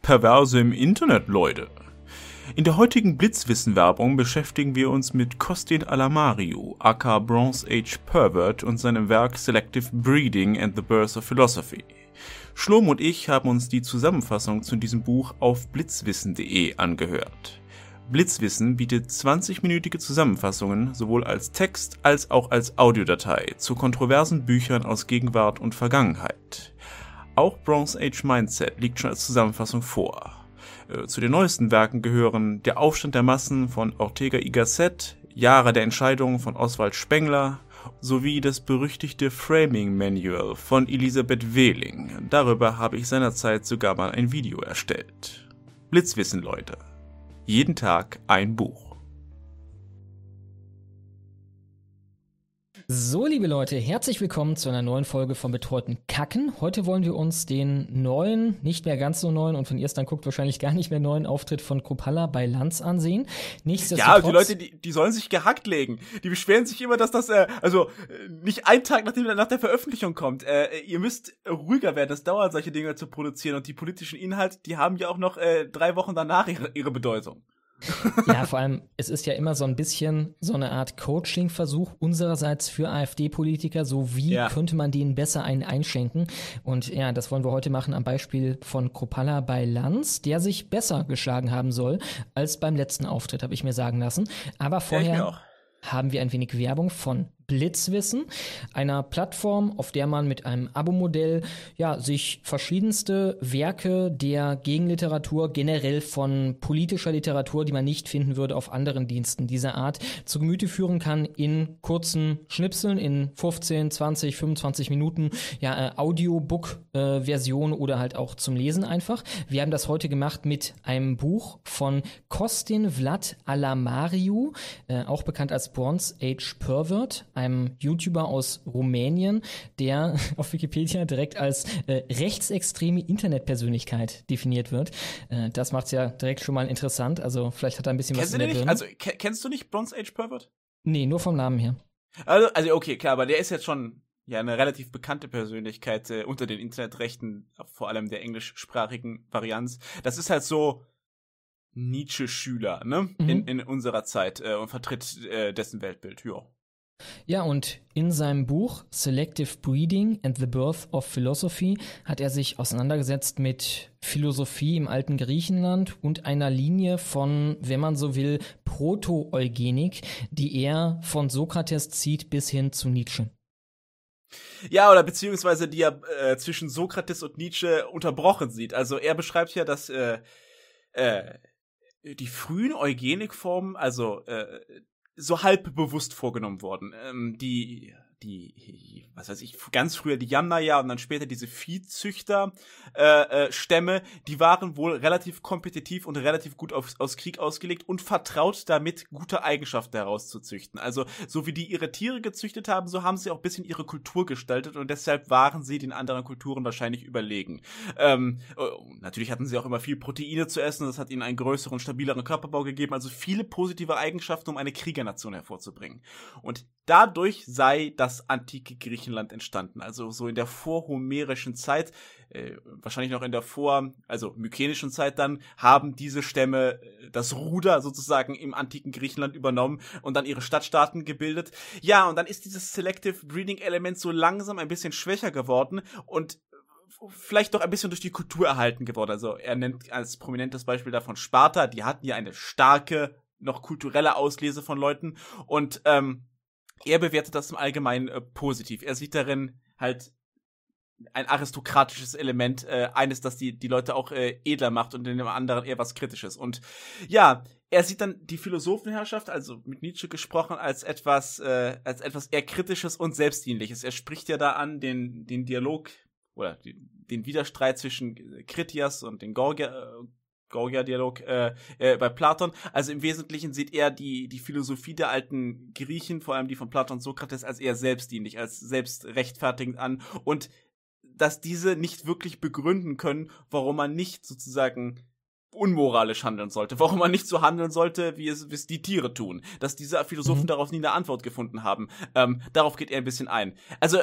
Perverse im Internet, Leute. In der heutigen Blitzwissen-Werbung beschäftigen wir uns mit Costin Alamariu, aka Bronze Age Pervert, und seinem Werk Selective Breeding and the Birth of Philosophy. Schlom und ich haben uns die Zusammenfassung zu diesem Buch auf blitzwissen.de angehört. Blitzwissen bietet 20-minütige Zusammenfassungen sowohl als Text als auch als Audiodatei zu kontroversen Büchern aus Gegenwart und Vergangenheit. Auch Bronze Age Mindset liegt schon als Zusammenfassung vor. Zu den neuesten Werken gehören Der Aufstand der Massen von Ortega y Gasset, Jahre der Entscheidung von Oswald Spengler sowie das berüchtigte Framing Manual von Elisabeth Wehling. Darüber habe ich seinerzeit sogar mal ein Video erstellt. Blitzwissen, Leute. Jeden Tag ein Buch. So, liebe Leute, herzlich willkommen zu einer neuen Folge von Betreuten Kacken. Heute wollen wir uns den neuen, nicht mehr ganz so neuen und wenn ihr es dann guckt, wahrscheinlich gar nicht mehr neuen Auftritt von Kruppalla bei Lanz ansehen. Ja, die Leute, die sollen sich gehackt legen. Die beschweren sich immer, dass das, nicht einen Tag nach der Veröffentlichung kommt. Ihr müsst ruhiger werden, es dauert, solche Dinge zu produzieren und die politischen Inhalte, die haben ja auch noch 3 Wochen danach ihre Bedeutung. Ja, vor allem, es ist ja immer so ein bisschen so eine Art Coaching-Versuch unsererseits für AfD-Politiker, so wie könnte man denen besser einen einschenken. Und ja, das wollen wir heute machen am Beispiel von Kruppalla bei Lanz, der sich besser geschlagen haben soll als beim letzten Auftritt, habe ich mir sagen lassen. Aber vorher haben wir ein wenig Werbung von Blitzwissen, einer Plattform, auf der man mit einem Abo-Modell sich verschiedenste Werke der Gegenliteratur, generell von politischer Literatur, die man nicht finden würde auf anderen Diensten dieser Art, zu Gemüte führen kann in kurzen Schnipseln, in 15, 20, 25 Minuten, Audiobook-Version oder halt auch zum Lesen einfach. Wir haben das heute gemacht mit einem Buch von Costin Vlad Alamariu, auch bekannt als Bronze Age Pervert, einem YouTuber aus Rumänien, der auf Wikipedia direkt als rechtsextreme Internetpersönlichkeit definiert wird. Das macht's ja direkt schon mal interessant. Also vielleicht hat er ein bisschen was in der Birne. Also kennst du nicht Bronze Age Pervert? Nee, nur vom Namen her. Also okay, klar, aber der ist jetzt schon eine relativ bekannte Persönlichkeit unter den Internetrechten, vor allem der englischsprachigen Varianz. Das ist halt so Nietzsche-Schüler, ne? In unserer Zeit und vertritt dessen Weltbild, Ja, und in seinem Buch Selective Breeding and the Birth of Philosophy hat er sich auseinandergesetzt mit Philosophie im alten Griechenland und einer Linie von, wenn man so will, Proto-Eugenik, die er von Sokrates zieht bis hin zu Nietzsche. Ja, oder beziehungsweise die er zwischen Sokrates und Nietzsche unterbrochen sieht. Also er beschreibt ja, dass die frühen Eugenikformen, so halb bewusst vorgenommen worden. Die was weiß ich, ganz früher die Yamnaya und dann später diese Viehzüchter Stämme, die waren wohl relativ kompetitiv und relativ gut aus Krieg ausgelegt und vertraut damit, gute Eigenschaften herauszuzüchten. Also, so wie die ihre Tiere gezüchtet haben, so haben sie auch ein bisschen ihre Kultur gestaltet und deshalb waren sie den anderen Kulturen wahrscheinlich überlegen. Natürlich hatten sie auch immer viel Proteine zu essen, das hat ihnen einen größeren, stabileren Körperbau gegeben, also viele positive Eigenschaften, um eine Kriegernation hervorzubringen. Und dadurch sei das antike Griechenland entstanden, also so in der vorhomerischen Zeit, wahrscheinlich noch in der mykenischen Zeit dann, haben diese Stämme das Ruder sozusagen im antiken Griechenland übernommen und dann ihre Stadtstaaten gebildet. Ja, und dann ist dieses Selective Breeding Element so langsam ein bisschen schwächer geworden und vielleicht doch ein bisschen durch die Kultur erhalten geworden. Also er nennt als prominentes Beispiel davon Sparta, die hatten ja eine starke, noch kulturelle Auslese von Leuten und er bewertet das im Allgemeinen positiv. Er sieht darin halt ein aristokratisches Element, eines, das die Leute auch edler macht und in dem anderen eher was Kritisches. Und ja, er sieht dann die Philosophenherrschaft, also mit Nietzsche gesprochen, als etwas eher Kritisches und Selbstdienliches. Er spricht ja da an den Dialog oder den Widerstreit zwischen Kritias und den Gorgia-Dialog bei Platon. Also im Wesentlichen sieht er die Philosophie der alten Griechen, vor allem die von Platon und Sokrates, als eher selbstdienlich, als selbstrechtfertigend an und dass diese nicht wirklich begründen können, warum man nicht sozusagen unmoralisch handeln sollte, warum man nicht so handeln sollte, wie es die Tiere tun, dass diese Philosophen darauf nie eine Antwort gefunden haben. Darauf geht er ein bisschen ein. Also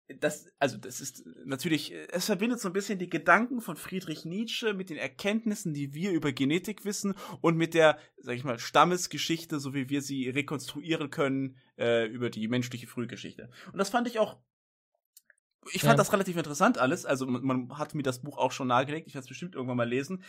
das ist natürlich, es verbindet so ein bisschen die Gedanken von Friedrich Nietzsche mit den Erkenntnissen, die wir über Genetik wissen und mit der, sag ich mal, Stammesgeschichte, so wie wir sie rekonstruieren können, über die menschliche Frühgeschichte. Und das fand ich fand das relativ interessant alles, also man hat mir das Buch auch schon nahegelegt, ich werde es bestimmt irgendwann mal lesen.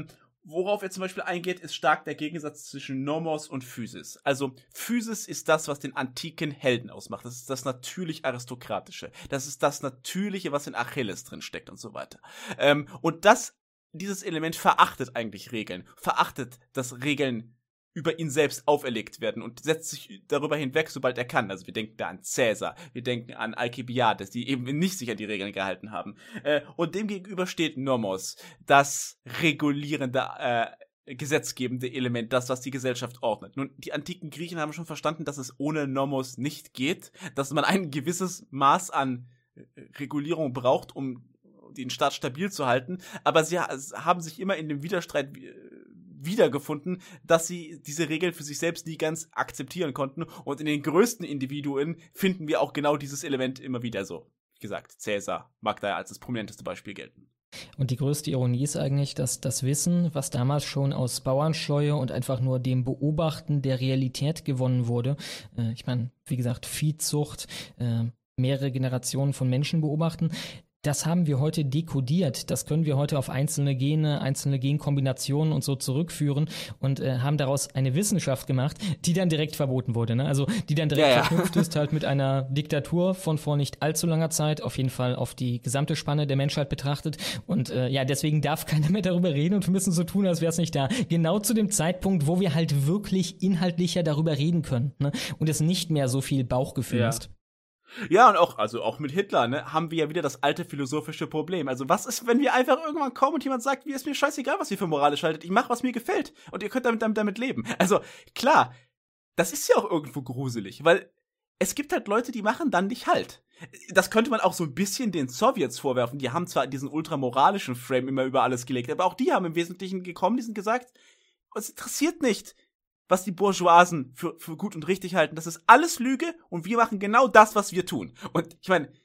Worauf er zum Beispiel eingeht, ist stark der Gegensatz zwischen Nomos und Physis. Also Physis ist das, was den antiken Helden ausmacht. Das ist das natürlich Aristokratische. Das ist das Natürliche, was in Achilles drin steckt und so weiter. Und dieses Element verachtet eigentlich Regeln. Verachtet, dass Regeln über ihn selbst auferlegt werden und setzt sich darüber hinweg, sobald er kann. Also wir denken da an Cäsar, wir denken an Alkibiades, die eben nicht sich an die Regeln gehalten haben. Und dem gegenüber steht Nomos, das regulierende, gesetzgebende Element, das, was die Gesellschaft ordnet. Nun, die antiken Griechen haben schon verstanden, dass es ohne Nomos nicht geht, dass man ein gewisses Maß an Regulierung braucht, um den Staat stabil zu halten, aber sie haben sich immer in dem Widerstreit wiedergefunden, dass sie diese Regeln für sich selbst nie ganz akzeptieren konnten, und in den größten Individuen finden wir auch genau dieses Element immer wieder so. Wie gesagt, Cäsar mag da als das prominenteste Beispiel gelten. Und die größte Ironie ist eigentlich, dass das Wissen, was damals schon aus Bauernschleue und einfach nur dem Beobachten der Realität gewonnen wurde, ich meine, wie gesagt, Viehzucht, mehrere Generationen von Menschen beobachten, das haben wir heute dekodiert. Das können wir heute auf einzelne Gene, einzelne Genkombinationen und so zurückführen und haben daraus eine Wissenschaft gemacht, die dann direkt verboten wurde. Ne? Also die dann direkt verknüpft ist halt mit einer Diktatur von vor nicht allzu langer Zeit, auf jeden Fall auf die gesamte Spanne der Menschheit betrachtet. Und deswegen darf keiner mehr darüber reden und wir müssen so tun, als wäre es nicht da. Genau zu dem Zeitpunkt, wo wir halt wirklich inhaltlicher darüber reden können, ne? Und es nicht mehr so viel Bauchgefühl ist. Ja, und auch mit Hitler, ne, haben wir ja wieder das alte philosophische Problem. Also was ist, wenn wir einfach irgendwann kommen und jemand sagt, wie ist mir scheißegal, was ihr für moralisch haltet, ich mach, was mir gefällt und ihr könnt damit leben. Also klar, das ist ja auch irgendwo gruselig, weil es gibt halt Leute, die machen dann nicht halt. Das könnte man auch so ein bisschen den Sowjets vorwerfen. Die haben zwar diesen ultramoralischen Frame immer über alles gelegt, aber auch die haben im Wesentlichen gekommen, die sind gesagt, uns interessiert nicht, was die Bourgeoisen für gut und richtig halten. Das ist alles Lüge und wir machen genau das, was wir tun. Und ich meine,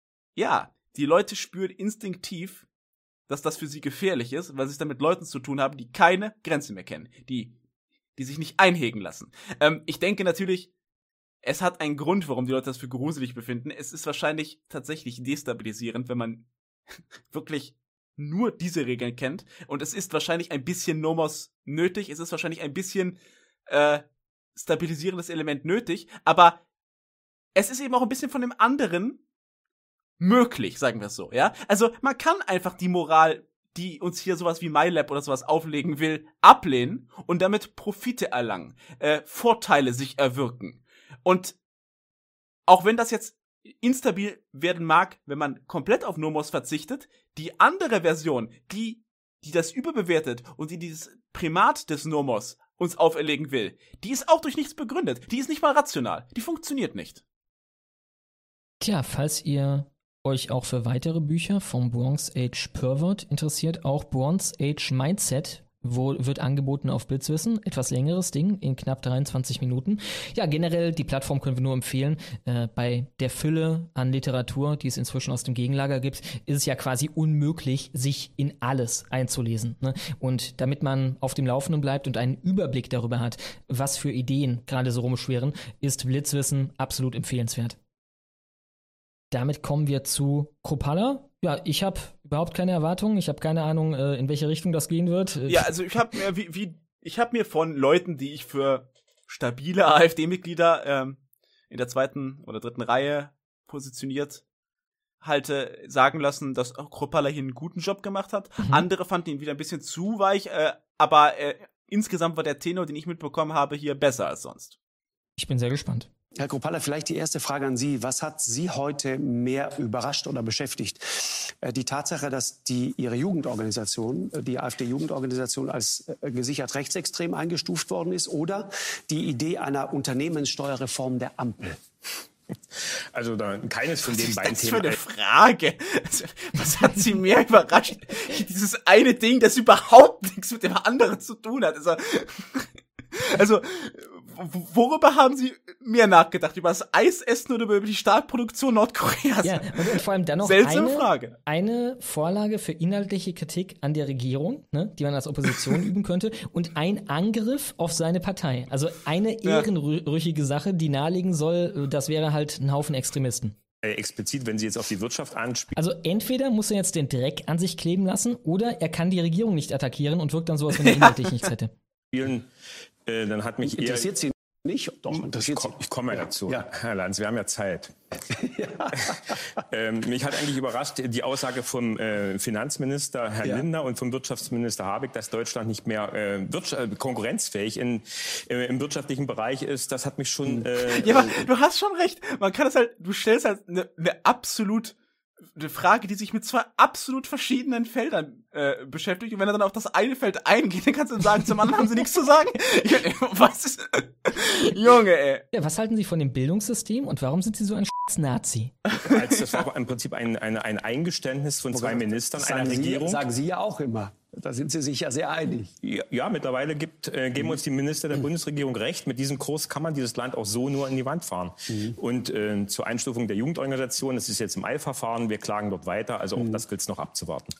ja, die Leute spüren instinktiv, dass das für sie gefährlich ist, weil sie es dann mit Leuten zu tun haben, die keine Grenze mehr kennen, die sich nicht einhegen lassen. Ich denke natürlich, es hat einen Grund, warum die Leute das für gruselig befinden. Es ist wahrscheinlich tatsächlich destabilisierend, wenn man wirklich nur diese Regeln kennt. Und es ist wahrscheinlich ein bisschen Nomos nötig. Es ist wahrscheinlich ein bisschen stabilisierendes Element nötig, aber es ist eben auch ein bisschen von dem anderen möglich, sagen wir es so, ja? Also man kann einfach die Moral, die uns hier sowas wie MyLab oder sowas auflegen will, ablehnen und damit Profite erlangen, Vorteile sich erwirken. Und auch wenn das jetzt instabil werden mag, wenn man komplett auf Nomos verzichtet, die andere Version, die das überbewertet und die dieses Primat des Nomos uns auferlegen will, die ist auch durch nichts begründet. Die ist nicht mal rational. Die funktioniert nicht. Tja, falls ihr euch auch für weitere Bücher vom Bronze Age Pervert interessiert, auch Bronze Age Mindset wird angeboten auf Blitzwissen. Etwas längeres Ding in knapp 23 Minuten. Ja, generell, die Plattform können wir nur empfehlen. Bei der Fülle an Literatur, die es inzwischen aus dem Gegenlager gibt, ist es ja quasi unmöglich, sich in alles einzulesen. Ne? Und damit man auf dem Laufenden bleibt und einen Überblick darüber hat, was für Ideen gerade so rumschwirren, ist Blitzwissen absolut empfehlenswert. Damit kommen wir zu Kropala. Ja, ich habe überhaupt keine Erwartungen. Ich habe keine Ahnung, in welche Richtung das gehen wird. Ja, also ich habe mir von Leuten, die ich für stabile AfD-Mitglieder in der 2. oder 3. Reihe positioniert halte, sagen lassen, dass Kropala hier einen guten Job gemacht hat. Andere fanden ihn wieder ein bisschen zu weich, aber insgesamt war der Tenor, den ich mitbekommen habe, hier besser als sonst. Ich bin sehr gespannt. Herr Kropala, vielleicht die erste Frage an Sie. Was hat Sie heute mehr überrascht oder beschäftigt? Die Tatsache, dass Ihre Jugendorganisation, die AfD-Jugendorganisation, als gesichert rechtsextrem eingestuft worden ist, oder die Idee einer Unternehmenssteuerreform der Ampel? Also keines von den beiden Was ist Themen. das für eine Frage? Was hat Sie mehr überrascht? Dieses eine Ding, das überhaupt nichts mit dem anderen zu tun hat. Also worüber haben Sie mehr nachgedacht? Über das Eisessen oder über die Stahlproduktion Nordkoreas? Ja, und vor allem dann noch eine Vorlage für inhaltliche Kritik an der Regierung, ne, die man als Opposition üben könnte, und ein Angriff auf seine Partei. Also eine ehrenrüchige Sache, die nahelegen soll, das wäre halt ein Haufen Extremisten. Explizit, wenn Sie jetzt auf die Wirtschaft anspielen. Also entweder muss er jetzt den Dreck an sich kleben lassen oder er kann die Regierung nicht attackieren und wirkt dann so, als wenn er inhaltlich nichts hätte. Dann hat mich interessiert Sie nicht? Doch, interessiert Sie. Ich komme dazu. Ja. Herr Lanz, wir haben ja Zeit. Mich hat eigentlich überrascht die Aussage vom Finanzminister Herrn Lindner und vom Wirtschaftsminister Habeck, dass Deutschland nicht mehr konkurrenzfähig im wirtschaftlichen Bereich ist. Das hat mich schon... ja, aber du hast schon recht. Man kann das halt, du stellst halt eine Frage, die sich mit zwei absolut verschiedenen Feldern beschäftigt. Und wenn er dann auf das eine Feld eingeht, dann kannst du sagen, zum anderen haben sie nichts zu sagen. Was ist... Junge, ey. Ja, was halten Sie von dem Bildungssystem und warum sind Sie so ein Nazi? Das war im Prinzip ein Eingeständnis von zwei Ministern einer Regierung. Sagen Sie ja auch immer. Da sind Sie sich ja sehr einig. Ja, mittlerweile geben uns die Minister der Bundesregierung recht. Mit diesem Kurs kann man dieses Land auch so nur an die Wand fahren. Und zur Einstufung der Jugendorganisation, das ist jetzt im Eilverfahren, wir klagen dort weiter. Also auch das gilt es noch abzuwarten.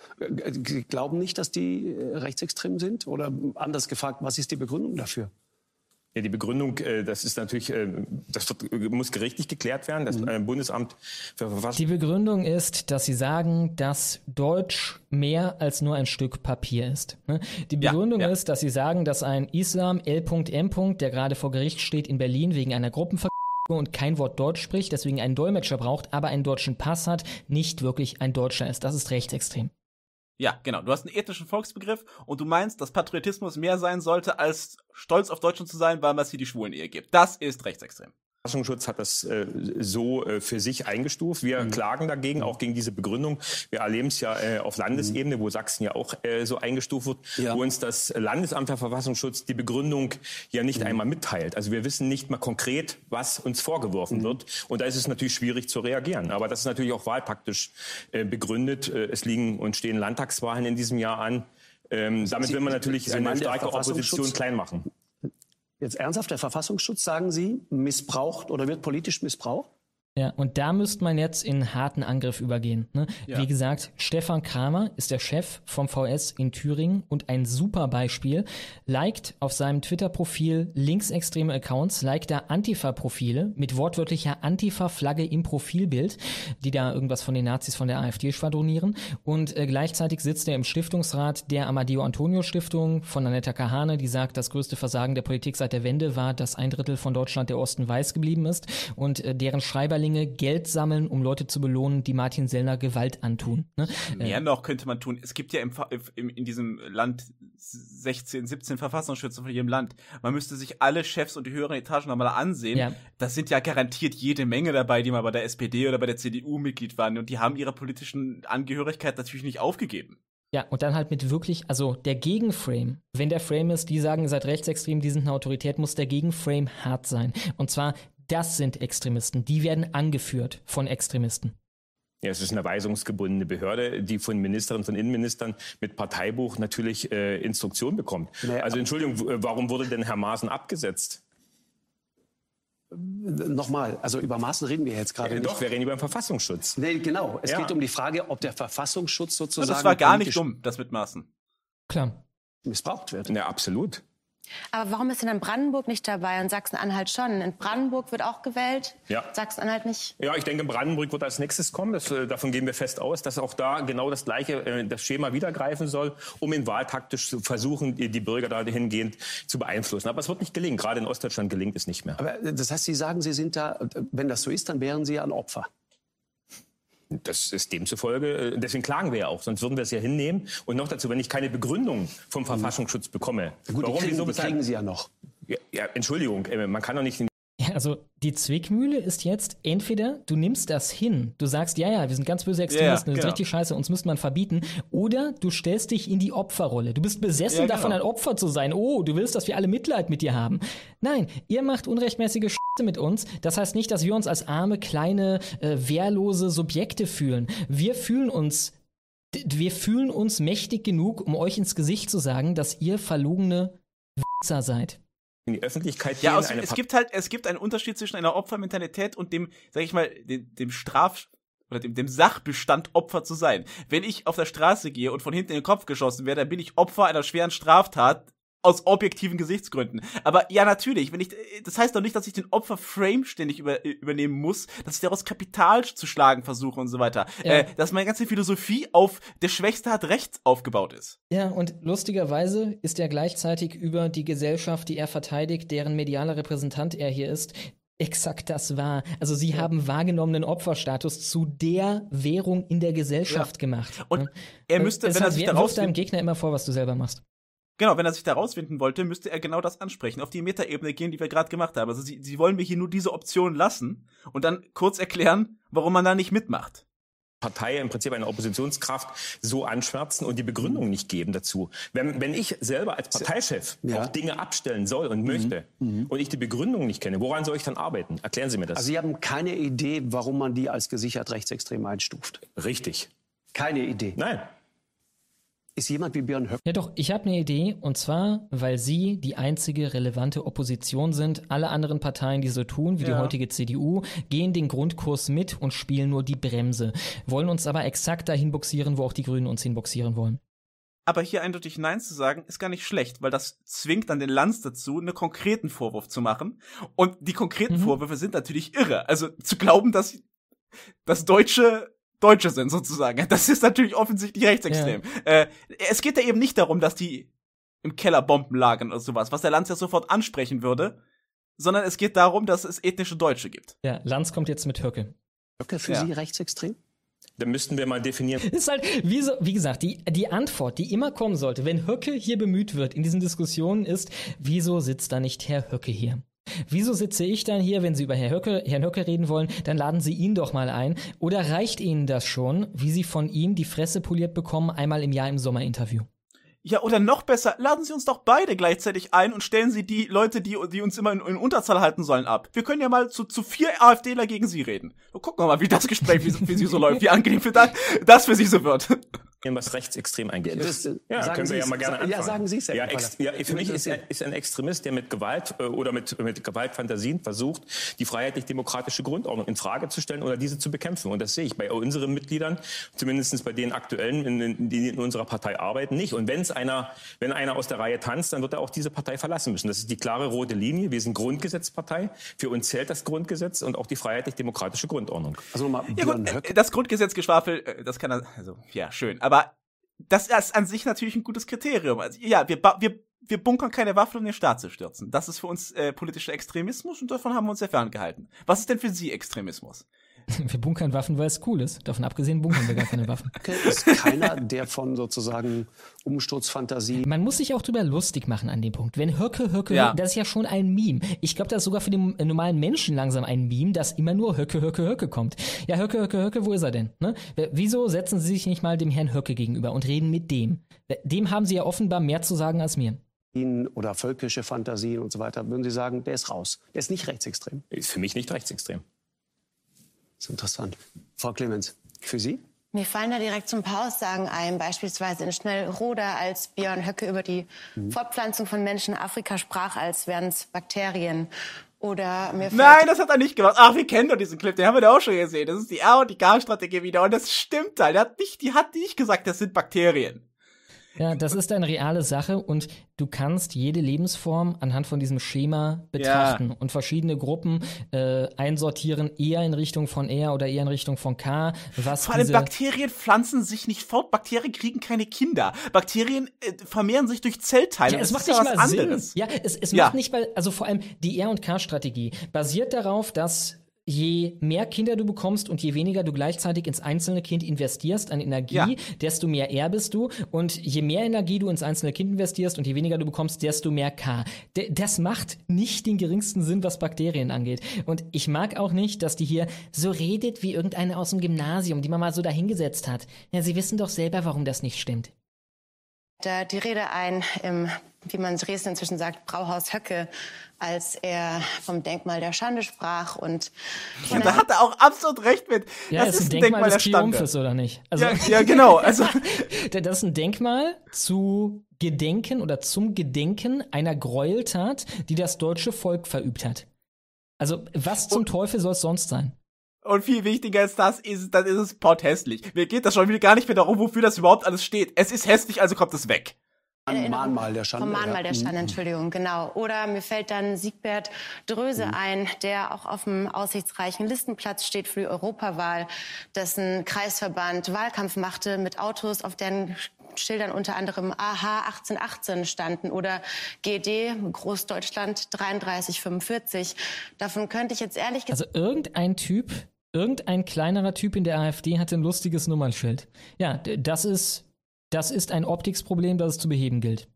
Sie glauben nicht, dass die rechtsextrem sind? Oder anders gefragt, was ist die Begründung dafür? Ja, die Begründung, das ist natürlich, muss gerichtlich geklärt werden. Das Bundesamt für Verfassung. Die Begründung ist, dass sie sagen, dass Deutsch mehr als nur ein Stück Papier ist. Die Begründung ist, dass sie sagen, dass ein Islam L.M., der gerade vor Gericht steht in Berlin wegen einer Gruppenvergewaltigung und kein Wort Deutsch spricht, deswegen einen Dolmetscher braucht, aber einen deutschen Pass hat, nicht wirklich ein Deutscher ist. Das ist rechtsextrem. Ja, genau. Du hast einen ethnischen Volksbegriff und du meinst, dass Patriotismus mehr sein sollte, als stolz auf Deutschland zu sein, weil es hier die Schwulen-Ehe gibt. Das ist rechtsextrem. Der Verfassungsschutz hat das so für sich eingestuft. Wir klagen dagegen, auch gegen diese Begründung. Wir erleben es ja auf Landesebene, wo Sachsen ja auch so eingestuft wird, wo uns das Landesamt für Verfassungsschutz die Begründung ja nicht einmal mitteilt. Also wir wissen nicht mal konkret, was uns vorgeworfen wird. Und da ist es natürlich schwierig zu reagieren. Aber das ist natürlich auch wahlpraktisch begründet. Es liegen und stehen Landtagswahlen in diesem Jahr an. Damit will man natürlich eine starke Opposition klein machen. Jetzt ernsthaft, der Verfassungsschutz, sagen Sie, missbraucht oder wird politisch missbraucht? Ja, und da müsste man jetzt in harten Angriff übergehen. Ne? Ja. Wie gesagt, Stefan Kramer ist der Chef vom VS in Thüringen und ein super Beispiel. Liked auf seinem Twitter-Profil linksextreme Accounts, liked da Antifa-Profile mit wortwörtlicher Antifa-Flagge im Profilbild, die da irgendwas von den Nazis von der AfD schwadronieren. Und gleichzeitig sitzt er im Stiftungsrat der Amadeo-Antonio-Stiftung von Annetta Kahane, die sagt, das größte Versagen der Politik seit der Wende war, dass 1/3 von Deutschland der Osten weiß geblieben ist und deren Schreiberlinge Geld sammeln, um Leute zu belohnen, die Martin Sellner Gewalt antun. Ne? Mehr noch könnte man tun. Es gibt ja in diesem Land 16, 17 Verfassungsschützer von jedem Land. Man müsste sich alle Chefs und die höheren Etagen nochmal ansehen. Ja. Das sind ja garantiert jede Menge dabei, die mal bei der SPD oder bei der CDU Mitglied waren. Und die haben ihre politischen Angehörigkeit natürlich nicht aufgegeben. Ja, und dann halt mit wirklich, also der Gegenframe, wenn der Frame ist, die sagen, ihr seid rechtsextrem, die sind eine Autorität, muss der Gegenframe hart sein. Und zwar, das sind Extremisten, die werden angeführt von Extremisten. Ja, es ist eine weisungsgebundene Behörde, die von Ministerinnen, von Innenministern mit Parteibuch natürlich Instruktion bekommt. Naja, also Entschuldigung, warum wurde denn Herr Maaßen abgesetzt? Nochmal, also über Maaßen reden wir jetzt gerade nicht. Doch, wir reden über den Verfassungsschutz. Nee, genau. Es geht um die Frage, ob der Verfassungsschutz sozusagen... Das war gar nicht dumm, das mit Maaßen. Klar. Missbraucht wird. Ja, absolut. Aber warum ist denn dann Brandenburg nicht dabei und Sachsen-Anhalt schon? In Brandenburg wird auch gewählt, Sachsen-Anhalt nicht? Ja, ich denke, Brandenburg wird als nächstes kommen. Davon gehen wir fest aus, dass auch da genau das gleiche das Schema wieder greifen soll, um in wahltaktisch zu versuchen, die Bürger dahingehend zu beeinflussen. Aber es wird nicht gelingen. Gerade in Ostdeutschland gelingt es nicht mehr. Aber das heißt, Sie sagen, Sie sind da, wenn das so ist, dann wären Sie ja ein Opfer. Das ist demzufolge, deswegen klagen wir ja auch, sonst würden wir es ja hinnehmen. Und noch dazu, wenn ich keine Begründung vom Verfassungsschutz bekomme. Gut, warum, die kriegen Sie ja noch. Ja, Entschuldigung, man kann doch nicht... Ja, also die Zwickmühle ist jetzt, entweder du nimmst das hin, du sagst, ja, wir sind ganz böse Extremisten, das ist richtig scheiße, uns müsste man verbieten, oder du stellst dich in die Opferrolle. Du bist besessen davon, ein Opfer zu sein. Oh, du willst, dass wir alle Mitleid mit dir haben. Nein, ihr macht unrechtmäßige Scheiße mit uns. Das heißt nicht, dass wir uns als arme, kleine, wehrlose Subjekte fühlen. Wir fühlen uns mächtig genug, um euch ins Gesicht zu sagen, dass ihr verlogene Wichser seid. in die Öffentlichkeit gehen. Ja, es gibt einen Unterschied zwischen einer Opfermentalität und dem, sag ich mal, dem Sachbestand, Opfer zu sein. Wenn ich auf der Straße gehe und von hinten in den Kopf geschossen werde, dann bin ich Opfer einer schweren Straftat aus objektiven Gesichtsgründen. Aber ja, natürlich, das heißt doch nicht, dass ich den Opferframe ständig übernehmen muss, dass ich daraus Kapital zu schlagen versuche und so weiter. Ja. Dass meine ganze Philosophie auf der Schwächste hat Recht aufgebaut ist. Ja, und lustigerweise ist er gleichzeitig über die Gesellschaft, die er verteidigt, deren medialer Repräsentant er hier ist, exakt das war. Also sie haben wahrgenommenen Opferstatus zu der Währung in der Gesellschaft gemacht. Und er müsste, wenn er sich daraus deinem Gegner immer vor, was du selber machst. Genau, wenn er sich da rausfinden wollte, müsste er genau das ansprechen, auf die Metaebene gehen, die wir gerade gemacht haben. Also sie wollen mir hier nur diese Option lassen und dann kurz erklären, warum man da nicht mitmacht. Partei im Prinzip eine Oppositionskraft so anschwärzen und die Begründung nicht geben dazu. Wenn ich selber als Parteichef auch Dinge abstellen soll und möchte und ich die Begründung nicht kenne, woran soll ich dann arbeiten? Erklären Sie mir das. Also Sie haben keine Idee, warum man die als gesichert rechtsextrem einstuft? Richtig. Keine Idee? Nein. Ist jemand wie Björn Höcke? Ja doch, ich habe eine Idee, und zwar, weil sie die einzige relevante Opposition sind. Alle anderen Parteien, die so tun, wie die heutige CDU, gehen den Grundkurs mit und spielen nur die Bremse. Wollen uns aber exakt dahin boxieren, wo auch die Grünen uns hinboxieren wollen. Aber hier eindeutig Nein zu sagen, ist gar nicht schlecht, weil das zwingt dann den Lanz dazu, einen konkreten Vorwurf zu machen. Und die konkreten Vorwürfe sind natürlich irre. Also zu glauben, dass Deutsche sind sozusagen. Das ist natürlich offensichtlich rechtsextrem. Ja. Es geht ja eben nicht darum, dass die im Keller Bomben lagern oder sowas, was der Lanz ja sofort ansprechen würde, sondern es geht darum, dass es ethnische Deutsche gibt. Ja, Lanz kommt jetzt mit Höcke. Höcke für Sie rechtsextrem? Dann müssten wir mal definieren. Das ist halt, wie gesagt, die Antwort, die immer kommen sollte, wenn Höcke hier bemüht wird in diesen Diskussionen, ist, wieso sitzt da nicht Herr Höcke hier? Wieso sitze ich dann hier, wenn Sie über Herrn Höcke reden wollen, dann laden Sie ihn doch mal ein. Oder reicht Ihnen das schon, wie Sie von ihm die Fresse poliert bekommen, einmal im Jahr im Sommerinterview? Ja, oder noch besser, laden Sie uns doch beide gleichzeitig ein und stellen Sie die Leute, die uns immer in Unterzahl halten sollen, ab. Wir können ja mal zu 4 AfDler gegen Sie reden. So, gucken wir mal, wie das Gespräch für Sie so läuft, wie angenehm das für Sie so wird. Was rechtsextrem eigentlich ist. Können wir ja mal gerne anfangen. Ja, sagen Sie es ja. Für mich ist ein Extremist, der mit Gewalt oder mit Gewaltfantasien versucht, die freiheitlich-demokratische Grundordnung in Frage zu stellen oder diese zu bekämpfen. Und das sehe ich bei unseren Mitgliedern, zumindest bei den aktuellen, die in unserer Partei arbeiten, nicht. Und wenn einer aus der Reihe tanzt, dann wird er auch diese Partei verlassen müssen. Das ist die klare rote Linie. Wir sind Grundgesetzpartei. Für uns zählt das Grundgesetz und auch die freiheitlich-demokratische Grundordnung. Also nochmal, ja, gut, das Grundgesetzgeschwafel, das kann ja, schön. Aber das ist an sich natürlich ein gutes Kriterium. Also, ja, wir bunkern keine Waffen, um den Staat zu stürzen. Das ist für uns politischer Extremismus und davon haben wir uns sehr ferngehalten. Was ist denn für Sie Extremismus? Wir bunkern Waffen, weil es cool ist. Davon abgesehen bunkern wir gar keine Waffen. Ist keiner, der von sozusagen Umsturzfantasie... Man muss sich auch drüber lustig machen an dem Punkt. Wenn Höcke, das ist ja schon ein Meme. Ich glaube, das ist sogar für den normalen Menschen langsam ein Meme, dass immer nur Höcke kommt. Ja, Höcke, wo ist er denn? Ne? Wieso setzen Sie sich nicht mal dem Herrn Höcke gegenüber und reden mit dem? Dem haben Sie ja offenbar mehr zu sagen als mir. Oder völkische Fantasien und so weiter, würden Sie sagen, der ist raus. Der ist nicht rechtsextrem. Ist für mich nicht rechtsextrem. Das ist interessant. Frau Clemens, für Sie? Mir fallen da direkt so ein paar Aussagen ein, beispielsweise in Schnellroda, als Björn Höcke über die Fortpflanzung von Menschen in Afrika sprach, als wären es Bakterien. Oder Nein, das hat er nicht gemacht. Ach, wir kennen doch diesen Clip, den haben wir da auch schon gesehen. Das ist die R- und die K-Strategie wieder. Und das stimmt halt. Die hat nicht gesagt, das sind Bakterien. Ja, das ist eine reale Sache und du kannst jede Lebensform anhand von diesem Schema betrachten und verschiedene Gruppen einsortieren, eher in Richtung von R oder eher in Richtung von K. Vor allem Bakterien pflanzen sich nicht fort, Bakterien kriegen keine Kinder. Bakterien vermehren sich durch Zellteilung. Ja, es macht nicht mal Sinn. Ja, es macht nicht mal, also vor allem die R- und K-Strategie basiert darauf, dass je mehr Kinder du bekommst und je weniger du gleichzeitig ins einzelne Kind investierst an Energie, desto mehr R bist du. Und je mehr Energie du ins einzelne Kind investierst und je weniger du bekommst, desto mehr K. Das macht nicht den geringsten Sinn, was Bakterien angeht. Und ich mag auch nicht, dass die hier so redet wie irgendeine aus dem Gymnasium, die man mal so dahingesetzt hat. Ja, sie wissen doch selber, warum das nicht stimmt. Die Rede ein im wie man in Dresden inzwischen sagt, Brauhaus Höcke, als er vom Denkmal der Schande sprach. Und da hat er auch absolut recht mit. Ja, das ist ein Denkmal des Triumphes, oder nicht? Also, ja, genau. Also das ist ein Denkmal zu gedenken oder zum Gedenken einer Gräueltat, die das deutsche Volk verübt hat. Also was zum Teufel soll es sonst sein? Und viel wichtiger ist dann ist es potthässlich. Mir geht das schon wieder gar nicht mehr darum, wofür das überhaupt alles steht. Es ist hässlich, also kommt es weg. Mahnmal der Schande. Vom Mahnmal der Schande, Entschuldigung, genau. Oder mir fällt dann Siegbert Dröse ein, der auch auf dem aussichtsreichen Listenplatz steht für die Europawahl, dessen Kreisverband Wahlkampf machte mit Autos, auf deren Schildern unter anderem AH 1818 standen oder GD, Großdeutschland 3345. Davon könnte ich jetzt ehrlich gesagt... Also irgendein kleinerer Typ in der AfD hatte ein lustiges Nummernschild. Ja, das ist ein Optiksproblem, das es zu beheben gilt.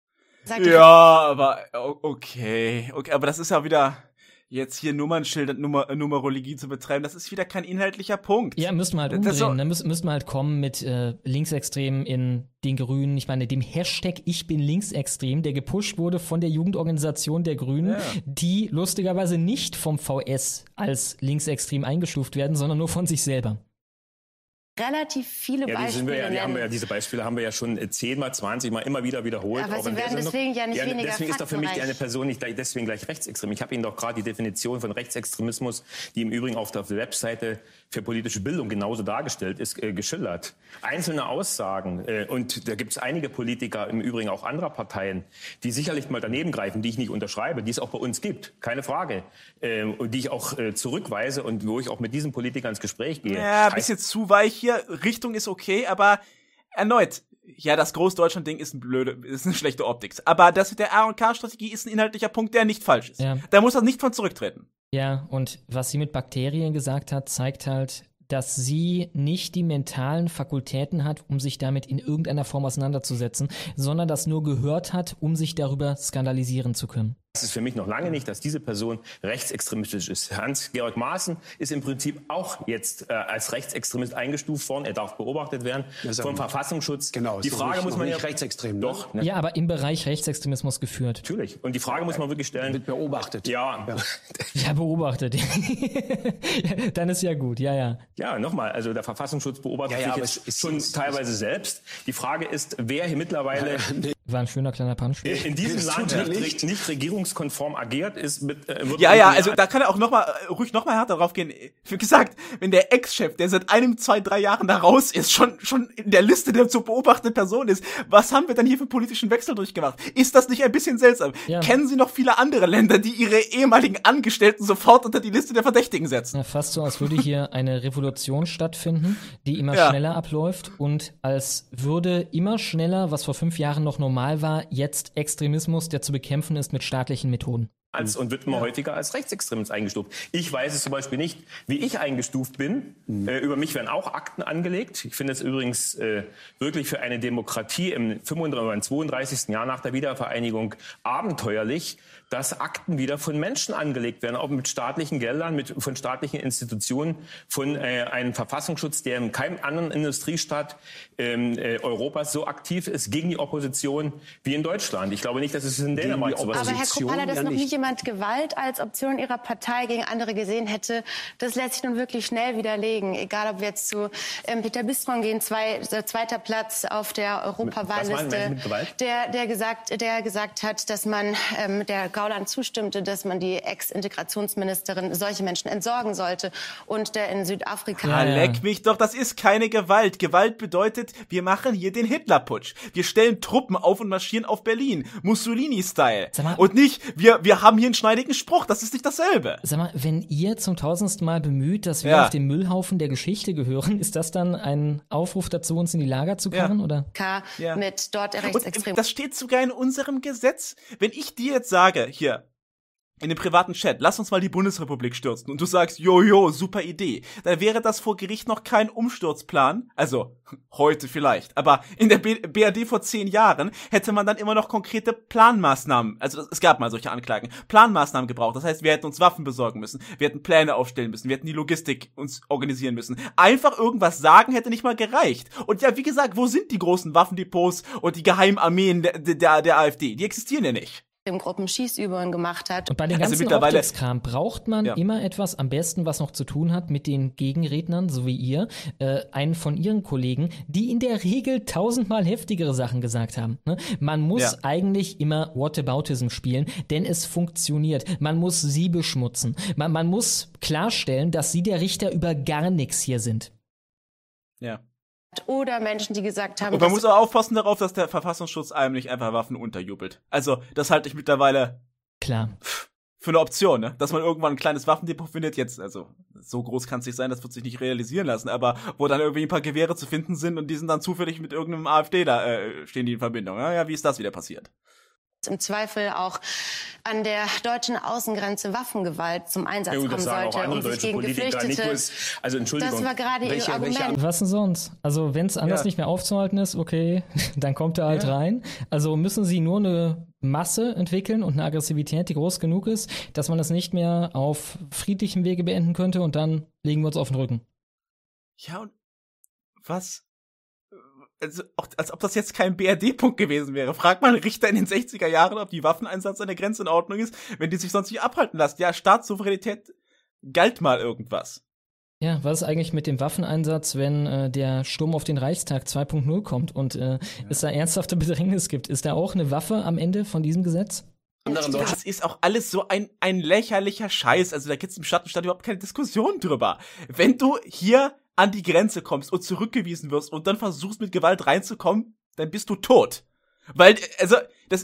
Ja, aber okay, aber das ist ja wieder jetzt hier Nummernschild, Numerologie zu betreiben, das ist wieder kein inhaltlicher Punkt. Ja, müssten wir halt umdrehen, dann müssten wir halt kommen mit Linksextremen in den Grünen, ich meine, dem Hashtag Ich bin linksextrem, der gepusht wurde von der Jugendorganisation der Grünen, die lustigerweise nicht vom VS als linksextrem eingestuft werden, sondern nur von sich selber. Relativ viele Beispiele. Diese Beispiele haben wir ja schon 10-mal, 20-mal immer wieder wiederholt. Aber sie werden deswegen ja nicht weniger Deswegen ist doch für mich eine Person nicht deswegen gleich rechtsextrem. Ich habe Ihnen doch gerade die Definition von Rechtsextremismus, die im Übrigen auf der Webseite für politische Bildung genauso dargestellt ist, geschildert. Einzelne Aussagen, und da gibt es einige Politiker, im Übrigen auch anderer Parteien, die sicherlich mal daneben greifen, die ich nicht unterschreibe, die es auch bei uns gibt, keine Frage. Und die ich auch zurückweise und wo ich auch mit diesen Politikern ins Gespräch gehe. Ja, ein bisschen zu weich hier, Richtung ist okay, aber erneut, ja, das Großdeutschland-Ding ist eine schlechte Optik. Aber das mit der A&K-Strategie ist ein inhaltlicher Punkt, der nicht falsch ist. Ja. Da muss er nicht von zurücktreten. Ja, und was sie mit Bakterien gesagt hat, zeigt halt, dass sie nicht die mentalen Fakultäten hat, um sich damit in irgendeiner Form auseinanderzusetzen, sondern das nur gehört hat, um sich darüber skandalisieren zu können. Das ist für mich noch lange nicht, dass diese Person rechtsextremistisch ist. Hans-Georg Maaßen ist im Prinzip auch jetzt als Rechtsextremist eingestuft worden. Er darf beobachtet werden vom Verfassungsschutz. Genau, die Frage muss man ja rechtsextrem. Doch. Ne? Ja, aber im Bereich Rechtsextremismus geführt. Natürlich. Und die Frage muss man wirklich stellen. Wird beobachtet. Ja. Ja, beobachtet. Dann ist ja gut. Ja. Ja, nochmal. Also der Verfassungsschutz beobachtet sich jetzt schon teilweise selbst. Die Frage ist, wer hier mittlerweile war ein schöner kleiner Punch. In diesem Land nicht regierungskonform agiert, ist mit... also da kann er auch ruhig noch mal härter drauf gehen. Wie gesagt, wenn der Ex-Chef, der seit 1, 2, 3 Jahren da raus ist, schon in der Liste der zu beobachteten Person ist, was haben wir dann hier für politischen Wechsel durchgemacht? Ist das nicht ein bisschen seltsam? Ja. Kennen Sie noch viele andere Länder, die ihre ehemaligen Angestellten sofort unter die Liste der Verdächtigen setzen? Ja, fast so, als würde hier eine Revolution stattfinden, die immer schneller abläuft und als würde immer schneller, was vor 5 Jahren noch normal war, jetzt Extremismus, der zu bekämpfen ist mit staatlichen Methoden. Und wird immer häufiger als Rechtsextremist eingestuft. Ich weiß es zum Beispiel nicht, wie ich eingestuft bin. Über mich werden auch Akten angelegt. Ich finde es übrigens wirklich für eine Demokratie im 32. Jahr nach der Wiedervereinigung abenteuerlich, dass Akten wieder von Menschen angelegt werden, auch mit staatlichen Geldern, von staatlichen Institutionen, von einem Verfassungsschutz, der in keinem anderen Industriestaat Europas so aktiv ist gegen die Opposition wie in Deutschland. Ich glaube nicht, dass es in Dänemark sowas ist. Aber Herr Kruppalla, dass noch nicht jemand Gewalt als Option Ihrer Partei gegen andere gesehen hätte, das lässt sich nun wirklich schnell widerlegen. Egal, ob wir jetzt zu Peter Bistron gehen, zweiter Platz auf der Europawahlliste, der gesagt hat, dass man der Gauland zustimmte, dass man die Ex-Integrationsministerin solche Menschen entsorgen sollte, und der in Südafrika... Leck mich doch, das ist keine Gewalt. Gewalt bedeutet, wir machen hier den Hitlerputsch. Wir stellen Truppen auf und marschieren auf Berlin. Mussolini-Style. Und nicht, wir haben hier einen schneidigen Spruch. Das ist nicht dasselbe. Sag mal, wenn ihr zum 1000. Mal bemüht, dass wir auf den Müllhaufen der Geschichte gehören, ist das dann ein Aufruf dazu, uns in die Lager zu karren, oder? Mit dort rechtsextrem. Das steht sogar in unserem Gesetz. Wenn ich dir jetzt sage, hier, in dem privaten Chat, lass uns mal die Bundesrepublik stürzen und du sagst, jojo, super Idee, dann wäre das vor Gericht noch kein Umsturzplan, also heute vielleicht, aber in der BRD vor 10 Jahren hätte man dann immer noch konkrete Planmaßnahmen, also es gab mal solche Anklagen, Planmaßnahmen gebraucht, das heißt, wir hätten uns Waffen besorgen müssen, wir hätten Pläne aufstellen müssen, wir hätten die Logistik uns organisieren müssen, einfach irgendwas sagen hätte nicht mal gereicht. Und ja, wie gesagt, wo sind die großen Waffendepots und die Geheimarmeen der AfD? Die existieren ja nicht. Gruppen Schießübungen gemacht hat. Und bei den ganzen Optics-Kram braucht man immer etwas, am besten, was noch zu tun hat mit den Gegenrednern, so wie ihr, einen von ihren Kollegen, die in der Regel 1000-mal heftigere Sachen gesagt haben. Ne? Man muss eigentlich immer Whataboutism spielen, denn es funktioniert. Man muss sie beschmutzen. Man muss klarstellen, dass sie der Richter über gar nichts hier sind. Ja. Oder Menschen, die gesagt haben... Und man muss auch aufpassen darauf, dass der Verfassungsschutz einem nicht einfach Waffen unterjubelt. Also, das halte ich mittlerweile klar für eine Option, ne? Dass man irgendwann ein kleines Waffendepot findet, jetzt, also, so groß kann es nicht sein, das wird sich nicht realisieren lassen, aber wo dann irgendwie ein paar Gewehre zu finden sind und die sind dann zufällig mit irgendeinem AfD stehen die in Verbindung. Ja, wie ist das wieder passiert? Im Zweifel auch an der deutschen Außengrenze Waffengewalt zum Einsatz kommen sollte, um sich gegen Geflüchtete. Also Entschuldigung. Das war gerade Ihr Argument. Was denn sonst? Also wenn es anders nicht mehr aufzuhalten ist, okay, dann kommt er halt rein. Also müssen sie nur eine Masse entwickeln und eine Aggressivität, die groß genug ist, dass man das nicht mehr auf friedlichem Wege beenden könnte und dann legen wir uns auf den Rücken. Ja, und was... Also, auch, als ob das jetzt kein BRD-Punkt gewesen wäre. Fragt mal Richter in den 60er Jahren, ob die Waffeneinsatz an der Grenze in Ordnung ist, wenn die sich sonst nicht abhalten lassen. Ja, Staatssouveränität galt mal irgendwas. Ja, was ist eigentlich mit dem Waffeneinsatz, wenn der Sturm auf den Reichstag 2.0 kommt und es da ernsthafte Bedrängnis gibt? Ist da auch eine Waffe am Ende von diesem Gesetz? Das ist auch alles so ein lächerlicher Scheiß. Also da gibt's im Schattenstaat überhaupt keine Diskussion drüber. Wenn du hier an die Grenze kommst und zurückgewiesen wirst und dann versuchst mit Gewalt reinzukommen, dann bist du tot. Weil, also,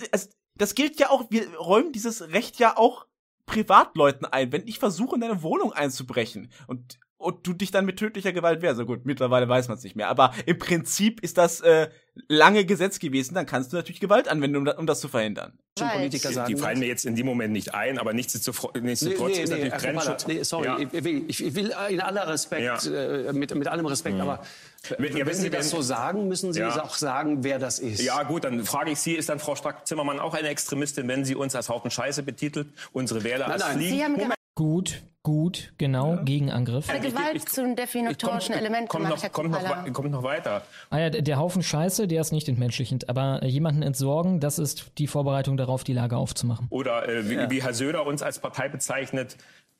das gilt ja auch, wir räumen dieses Recht ja auch Privatleuten ein. Wenn ich versuche, in deine Wohnung einzubrechen und du dich dann mit tödlicher Gewalt wehrst, so gut, mittlerweile weiß man es nicht mehr, aber im Prinzip ist das lange Gesetz gewesen, dann kannst du natürlich Gewalt anwenden, um das zu verhindern. Politiker sagen, die fallen mir jetzt in dem Moment nicht ein, aber nichtsdestotrotz ist natürlich Grenzschutz. Ich will in aller Respekt, mit allem Respekt, aber wenn Sie das so sagen, müssen Sie auch sagen, wer das ist. Ja gut, dann frage ich Sie, ist dann Frau Strack-Zimmermann auch eine Extremistin, wenn sie uns als Haufen Scheiße betitelt, unsere Wähler als Fliegen? Gut, genau, Gegenangriff. Gewalt zu einem definitorischen Element gemacht. Kommt noch weiter. Ah ja, der Haufen Scheiße, der ist nicht entmenschlichend, aber jemanden entsorgen, das ist die Vorbereitung darauf, die Lage aufzumachen. Oder wie Herr Söder uns als Partei bezeichnet,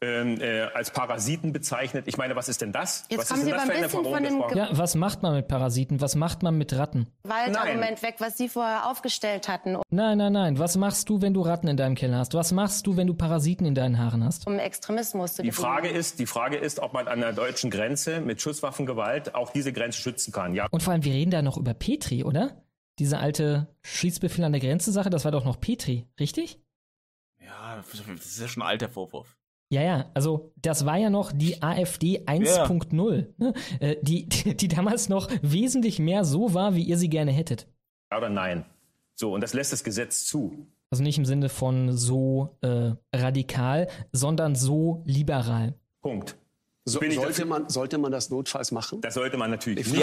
als Parasiten bezeichnet. Ich meine, was ist denn das? Jetzt was kommen ist Sie denn aber ein bisschen von dem was macht man mit Parasiten? Was macht man mit Ratten? Gewaltargument weg, was Sie vorher aufgestellt hatten. Nein. Was machst du, wenn du Ratten in deinem Keller hast? Was machst du, wenn du Parasiten in deinen Haaren hast? Um Extremismus zu definieren. Die Frage ist, ob man an der deutschen Grenze mit Schusswaffengewalt auch diese Grenze schützen kann. Ja. Und vor allem, wir reden da noch über Petri, oder? Diese alte Schießbefehl an der Grenze-Sache, das war doch noch Petri, richtig? Ja, das ist ja schon ein alter Vorwurf. Ja, also das war ja noch die AfD 1.0, ne? die damals noch wesentlich mehr so war, wie ihr sie gerne hättet. Ja oder nein? So, und das lässt das Gesetz zu. Also nicht im Sinne von so radikal, sondern so liberal. Punkt. Sollte man das notfalls machen? Das sollte man natürlich nicht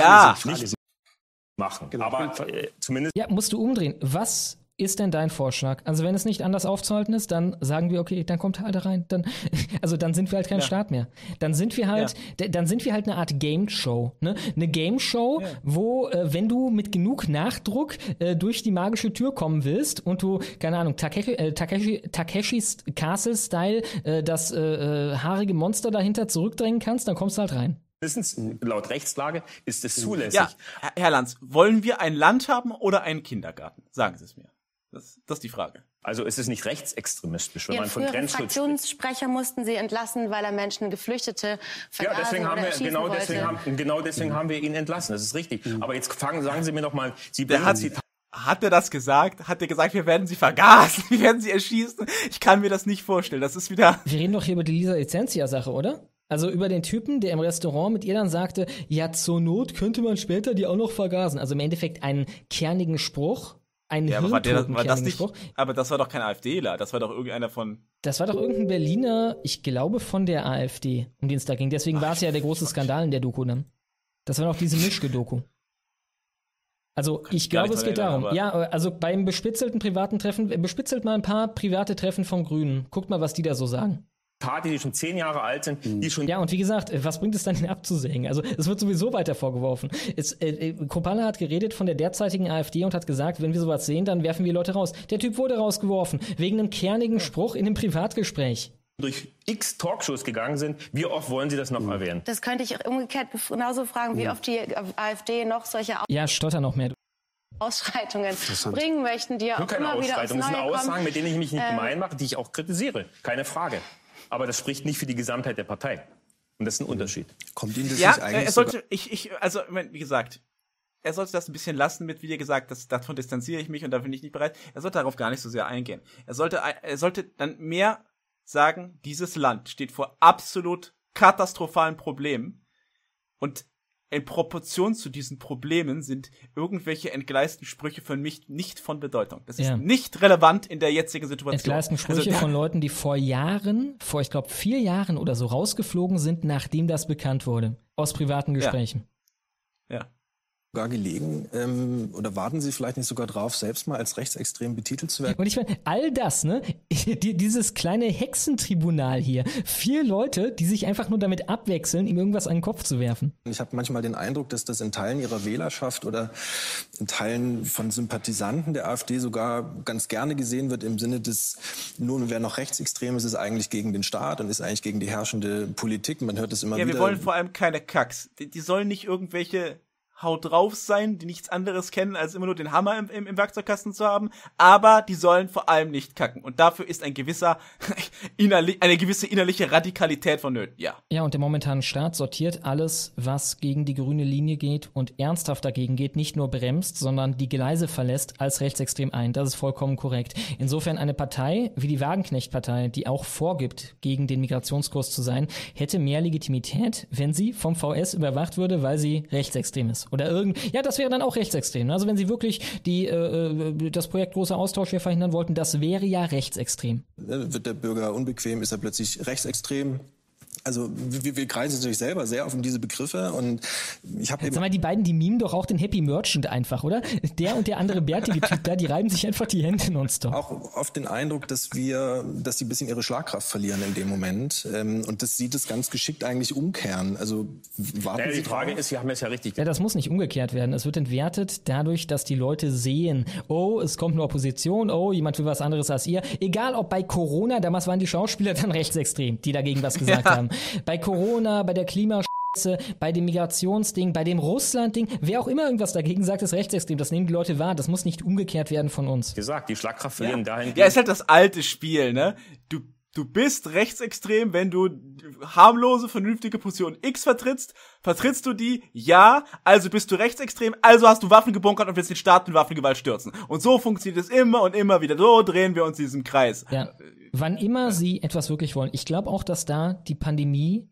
machen. Genau. Aber zumindest... Ja, musst du umdrehen. Was ist denn dein Vorschlag? Also wenn es nicht anders aufzuhalten ist, dann sagen wir, okay, dann kommt halt rein. Dann sind wir halt kein Staat mehr. Dann sind wir halt eine Art Game Show. Ne? Eine Game Show, wo, wenn du mit genug Nachdruck durch die magische Tür kommen willst und du, keine Ahnung, Takeshis Castle-Style das haarige Monster dahinter zurückdrängen kannst, dann kommst du halt rein. Laut Rechtslage ist es zulässig. Ja, Herr Lanz, wollen wir ein Land haben oder einen Kindergarten? Sagen Sie es mir. Das ist die Frage. Also ist es nicht rechtsextremistisch, wenn Ihren man von Grenzschutz Fraktionssprecher mussten Sie entlassen, weil er Menschen, Geflüchtete vergasen oder erschießen wollte. Genau deswegen haben wir ihn entlassen, das ist richtig. Aber jetzt sagen Sie mir doch mal, hat er das gesagt? Hat er gesagt, wir werden sie vergasen, wir werden sie erschießen? Ich kann mir das nicht vorstellen. Das ist wieder... Wir reden doch hier über die Lisa Licentia-Sache, oder? Also über den Typen, der im Restaurant mit ihr dann sagte, ja, zur Not könnte man später die auch noch vergasen. Also im Endeffekt einen kernigen Spruch, Ein war das nicht, Spruch. Aber das war doch kein AfDler, das war doch irgendeiner von... Das war doch irgendein Berliner, ich glaube von der AfD, um den es da ging. Deswegen war es ja der große Skandal in der Doku dann. Das war doch diese Mischke-Doku. Also ich glaube, es geht darum. Ja, also beim bespitzelten privaten Treffen, bespitzelt mal ein paar private Treffen von Grünen. Guckt mal, was die da so sagen. Party, die schon 10 Jahre alt sind, die schon... Ja, und wie gesagt, was bringt es dann, den abzusägen? Also es wird sowieso weiter vorgeworfen. Kropala hat geredet von der derzeitigen AfD und hat gesagt, wenn wir sowas sehen, dann werfen wir Leute raus. Der Typ wurde rausgeworfen, wegen einem kernigen Spruch in einem Privatgespräch. Durch x Talkshows gegangen sind. Wie oft wollen Sie das noch erwähnen? Das könnte ich umgekehrt genauso fragen, wie oft die AfD noch solche Ja, stotter noch mehr. Ausschreitungen bringen möchten, die ja auch immer wieder aufs Neue kommen. Das sind Aussagen, mit denen ich mich nicht gemein mache, die ich auch kritisiere. Keine Frage. Aber das spricht nicht für die Gesamtheit der Partei. Und das ist ein Unterschied. Kommt Ihnen das nicht eigentlich er sollte, wie gesagt, er sollte das ein bisschen lassen mit, wie dir gesagt, davon distanziere ich mich und da bin ich nicht bereit. Er sollte darauf gar nicht so sehr eingehen. Er sollte dann mehr sagen, dieses Land steht vor absolut katastrophalen Problemen und in Proportion zu diesen Problemen sind irgendwelche entgleisten Sprüche für mich nicht von Bedeutung. Das ist nicht relevant in der jetzigen Situation. Entgleisten Sprüche von Leuten, die vor ich glaube 4 Jahren oder so rausgeflogen sind, nachdem das bekannt wurde. Aus privaten Gesprächen. Ja. Gelegen, oder warten Sie vielleicht nicht sogar drauf, selbst mal als rechtsextrem betitelt zu werden? Und ich meine, all das, ne, dieses kleine Hexentribunal hier, 4 Leute, die sich einfach nur damit abwechseln, ihm irgendwas an den Kopf zu werfen. Ich habe manchmal den Eindruck, dass das in Teilen ihrer Wählerschaft oder in Teilen von Sympathisanten der AfD sogar ganz gerne gesehen wird im Sinne des, nun, wer noch rechtsextrem ist, ist eigentlich gegen den Staat und ist eigentlich gegen die herrschende Politik. Man hört es immer wieder. Ja, wir wollen vor allem keine Kacks. Die sollen nicht irgendwelche Haut drauf sein, die nichts anderes kennen, als immer nur den Hammer im Werkzeugkasten zu haben, aber die sollen vor allem nicht kacken. Und dafür ist eine gewisse innerliche Radikalität vonnöten, ja. Ja, und der momentane Staat sortiert alles, was gegen die grüne Linie geht und ernsthaft dagegen geht, nicht nur bremst, sondern die Gleise verlässt, als rechtsextrem ein. Das ist vollkommen korrekt. Insofern eine Partei wie die Wagenknecht-Partei, die auch vorgibt, gegen den Migrationskurs zu sein, hätte mehr Legitimität, wenn sie vom VS überwacht würde, weil sie rechtsextrem ist. Oder das wäre dann auch rechtsextrem. Also wenn sie wirklich das Projekt großer Austausch hier verhindern wollten, das wäre ja rechtsextrem. Wird der Bürger unbequem, ist er plötzlich rechtsextrem? Also wir kreisen natürlich selber sehr auf diese Begriffe und ich habe Sag mal, die beiden, die mimen doch auch den Happy Merchant einfach, oder? Der und der andere bärtige Typ da, die reiben sich einfach die Hände nonstop. Auch oft den Eindruck, dass sie ein bisschen ihre Schlagkraft verlieren in dem Moment und dass sie das ganz geschickt eigentlich umkehren. Also warten Sie die Frage ist, Sie haben es ja richtig. Ja, das muss nicht umgekehrt werden. Es wird entwertet dadurch, dass die Leute sehen, oh, es kommt eine Opposition, oh, jemand will was anderes als ihr. Egal ob bei Corona, damals waren die Schauspieler dann rechtsextrem, die dagegen was gesagt haben. Bei Corona, bei der Klimascheiße, bei dem Migrationsding, bei dem Russland-Ding, wer auch immer irgendwas dagegen sagt, ist rechtsextrem. Das nehmen die Leute wahr. Das muss nicht umgekehrt werden von uns. Gesagt, die Schlagkraft verlieren dahin. Ja, ist halt das alte Spiel, ne? Du bist rechtsextrem, wenn du harmlose, vernünftige Position X vertrittst. Vertrittst du die? Ja. Also bist du rechtsextrem, also hast du Waffen gebunkert und willst den Staat mit Waffengewalt stürzen. Und so funktioniert es immer und immer wieder. So drehen wir uns diesen Kreis. Ja. Wann immer sie etwas wirklich wollen. Ich glaube auch, dass da die Pandemie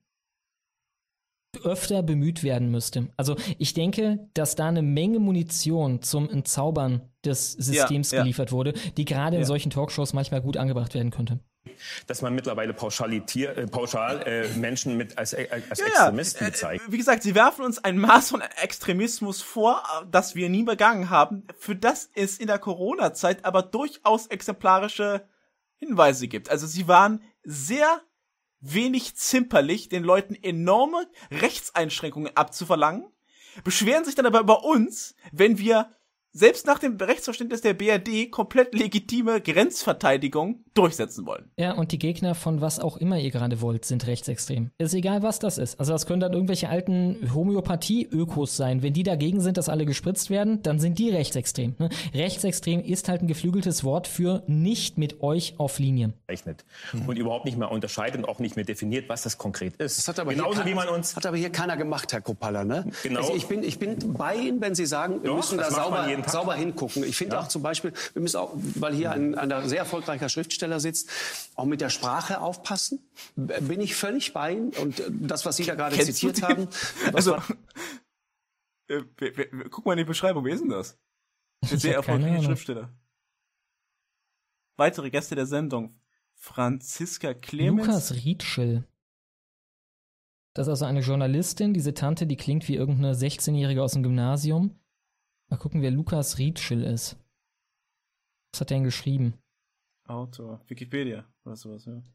öfter bemüht werden müsste. Also ich denke, dass da eine Menge Munition zum Entzaubern des Systems geliefert wurde, die gerade in solchen Talkshows manchmal gut angebracht werden könnte. Dass man mittlerweile pauschal Menschen als Extremisten zeigt. Wie gesagt, sie werfen uns ein Maß von Extremismus vor, das wir nie begangen haben, für das es in der Corona-Zeit aber durchaus exemplarische Hinweise gibt. Also sie waren sehr wenig zimperlich, den Leuten enorme Rechtseinschränkungen abzuverlangen, beschweren sich dann aber über uns, wenn wir selbst nach dem Rechtsverständnis der BRD komplett legitime Grenzverteidigung durchsetzen wollen. Ja, und die Gegner von was auch immer ihr gerade wollt, sind rechtsextrem. Ist egal, was das ist. Also das können dann irgendwelche alten Homöopathie-Ökos sein. Wenn die dagegen sind, dass alle gespritzt werden, dann sind die rechtsextrem. Ne? Rechtsextrem ist halt ein geflügeltes Wort für nicht mit euch auf Linie. Und überhaupt nicht mehr unterscheidet und auch nicht mehr definiert, was das konkret ist. Das hat aber hier keiner gemacht, Herr Kropala, ne? Genau. Also ich bin bei Ihnen, wenn Sie sagen, wir müssen da sauber hingucken. Ich finde auch zum Beispiel, wir müssen auch, weil hier ein sehr erfolgreicher Schriftsteller sitzt, auch mit der Sprache aufpassen. Bin ich völlig bei Ihnen. Und das, was Sie da gerade zitiert haben. Also, guck mal in die Beschreibung, wie ist denn das? Sehr erfolgreicher Schriftsteller. Weitere Gäste der Sendung. Franziska Clemens. Lukas Rietschel. Das ist also eine Journalistin, diese Tante, die klingt wie irgendeine 16-Jährige aus dem Gymnasium. Mal gucken, wer Lukas Rietschel ist. Was hat der denn geschrieben? Autor. Wikipedia oder sowas, ja.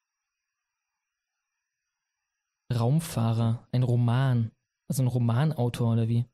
Raumfahrer. Ein Roman. Also ein Romanautor oder wie?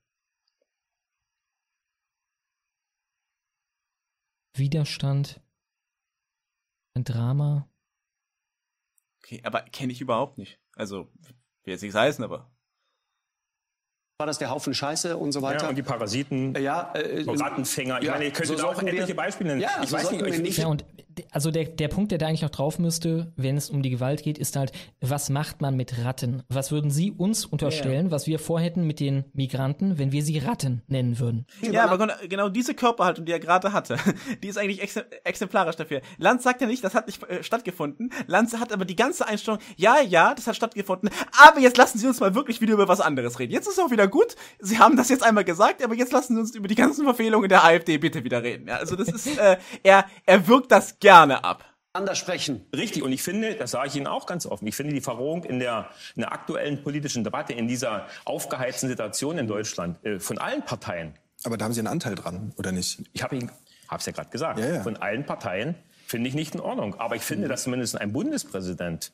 Widerstand. Ein Drama. Okay, aber kenne ich überhaupt nicht. Also, will jetzt nichts heißen, aber. War das der Haufen Scheiße und so weiter? Ja, und die Parasiten, Rattenfänger. Ich meine, ihr könnt auch etliche Beispiele nennen. Ja, ich weiß nicht. Ja, und also der Punkt, der da eigentlich noch drauf müsste, wenn es um die Gewalt geht, ist halt, was macht man mit Ratten? Was würden Sie uns unterstellen, was wir vorhätten mit den Migranten, wenn wir sie Ratten nennen würden? Ja, aber genau diese Körperhaltung, die er gerade hatte, die ist eigentlich exemplarisch dafür. Lanz sagt ja nicht, das hat nicht stattgefunden. Lanz hat aber die ganze Einstellung, ja, das hat stattgefunden, aber jetzt lassen Sie uns mal wirklich wieder über was anderes reden. Jetzt ist es auch wieder gut, Sie haben das jetzt einmal gesagt, aber jetzt lassen Sie uns über die ganzen Verfehlungen der AfD bitte wieder reden. Ja, also das ist, er wirkt das gerne ab. Anders sprechen. Richtig, und ich finde, das sage ich Ihnen auch ganz offen, ich finde die Verrohung in der aktuellen politischen Debatte, in dieser aufgeheizten Situation in Deutschland, von allen Parteien. Aber da haben Sie einen Anteil dran, oder nicht? Ich habe es ja gerade gesagt, ja. Von allen Parteien finde ich nicht in Ordnung. Aber ich finde, dass zumindest ein Bundespräsident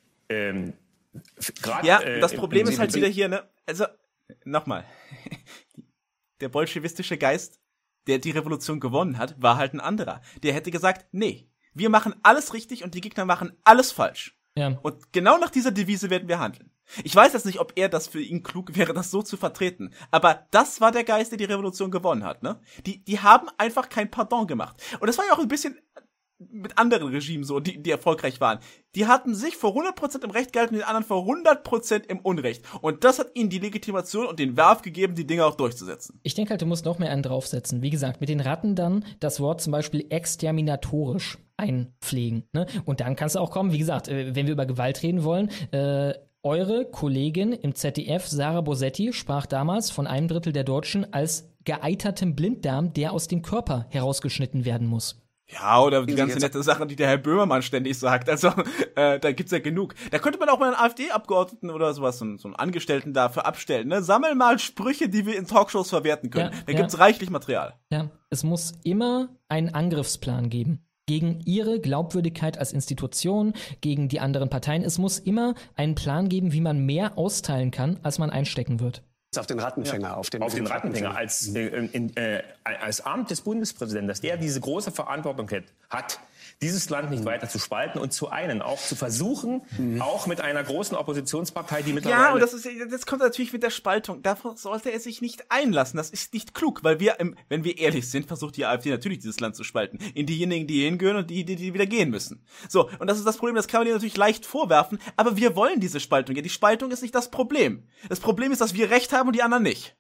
das Problem ist halt wieder hier, ne? Also, nochmal. Der bolschewistische Geist, der die Revolution gewonnen hat, war halt ein anderer. Der hätte gesagt, nee, wir machen alles richtig und die Gegner machen alles falsch. Ja. Und genau nach dieser Devise werden wir handeln. Ich weiß jetzt nicht, ob das für ihn klug wäre, das so zu vertreten. Aber das war der Geist, der die Revolution gewonnen hat, ne? Die haben einfach kein Pardon gemacht. Und das war ja auch ein bisschen mit anderen Regimen so, die erfolgreich waren. Die hatten sich vor 100% im Recht gehalten und den anderen vor 100% im Unrecht. Und das hat ihnen die Legitimation und den Werf gegeben, die Dinge auch durchzusetzen. Ich denke halt, du musst noch mehr einen draufsetzen. Wie gesagt, mit den Ratten dann das Wort zum Beispiel exterminatorisch einpflegen. Ne? Und dann kannst du auch kommen, wie gesagt, wenn wir über Gewalt reden wollen, eure Kollegin im ZDF, Sarah Bosetti, sprach damals von 1/3 der Deutschen als geeitertem Blinddarm, der aus dem Körper herausgeschnitten werden muss. Ja, oder die ganze nette Sache, die der Herr Böhmermann ständig sagt. Also, da gibt's ja genug. Da könnte man auch mal einen AfD-Abgeordneten oder sowas, so einen Angestellten dafür abstellen. Ne? Sammel mal Sprüche, die wir in Talkshows verwerten können. Da gibt's reichlich Material. Ja, es muss immer einen Angriffsplan geben. Gegen ihre Glaubwürdigkeit als Institution, gegen die anderen Parteien. Es muss immer einen Plan geben, wie man mehr austeilen kann, als man einstecken wird. Auf den Rattenfänger. Ja. Auf den Rattenfänger. Als Amt des Bundespräsidenten, dass der diese große Verantwortung hat, dieses Land nicht weiter zu spalten und zu einen, auch zu versuchen, auch mit einer großen Oppositionspartei, die mittlerweile... Ja, und das kommt natürlich mit der Spaltung. Darauf sollte er sich nicht einlassen. Das ist nicht klug, weil wenn wir ehrlich sind, versucht die AfD natürlich dieses Land zu spalten. In diejenigen, die hingehören und die wieder gehen müssen. So, und das ist das Problem, das kann man dir natürlich leicht vorwerfen, aber wir wollen diese Spaltung. Ja, die Spaltung ist nicht das Problem. Das Problem ist, dass wir Recht haben und die anderen nicht.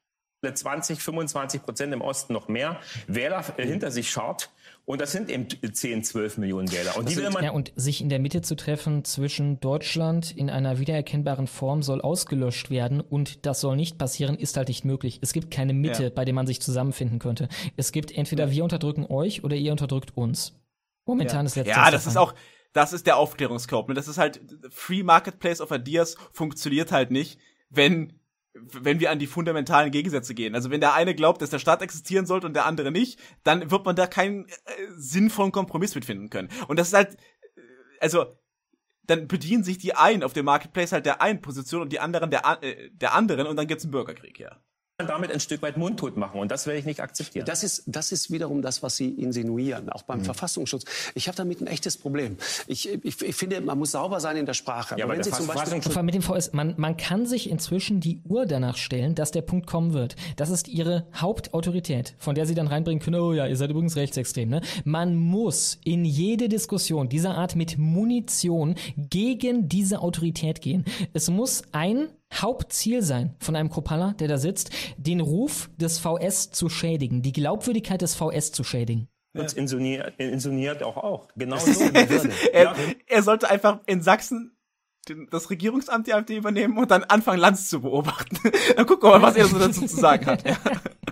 20-25% im Osten noch mehr Wähler hinter sich schaut. Und das sind eben 10, 12 Millionen Wähler. Und und sich in der Mitte zu treffen zwischen Deutschland in einer wiedererkennbaren Form soll ausgelöscht werden und das soll nicht passieren, ist halt nicht möglich. Es gibt keine Mitte, bei der man sich zusammenfinden könnte. Es gibt entweder wir unterdrücken euch oder ihr unterdrückt uns. Momentan ist letztes das ist der Aufklärungskorb. Das ist halt, Free Marketplace of Ideas funktioniert halt nicht, wenn wir an die fundamentalen Gegensätze gehen. Also wenn der eine glaubt, dass der Staat existieren sollte und der andere nicht, dann wird man da keinen sinnvollen Kompromiss mitfinden können. Und das ist halt, also dann bedienen sich die einen auf dem Marketplace halt der einen Position und die anderen der anderen und dann gibt's einen Bürgerkrieg, ja. Damit ein Stück weit mundtot machen und das werde ich nicht akzeptieren. Das ist wiederum das, was Sie insinuieren, auch beim Verfassungsschutz. Ich habe damit ein echtes Problem. Ich finde, man muss sauber sein in der Sprache. Ja, aber wenn Sie zum Beispiel mit dem VS, man kann sich inzwischen die Uhr danach stellen, dass der Punkt kommen wird. Das ist Ihre Hauptautorität, von der Sie dann reinbringen können, oh ja, ihr seid übrigens rechtsextrem. Ne? Man muss in jede Diskussion dieser Art mit Munition gegen diese Autorität gehen. Es muss ein Hauptziel sein von einem Kropalla, der da sitzt, den Ruf des VS zu schädigen, die Glaubwürdigkeit des VS zu schädigen. Das insinuiert auch. Genau so. Er sollte einfach in Sachsen das Regierungsamt der AfD übernehmen und dann anfangen, Lanz zu beobachten. Dann gucken wir mal, was er so dazu zu sagen hat.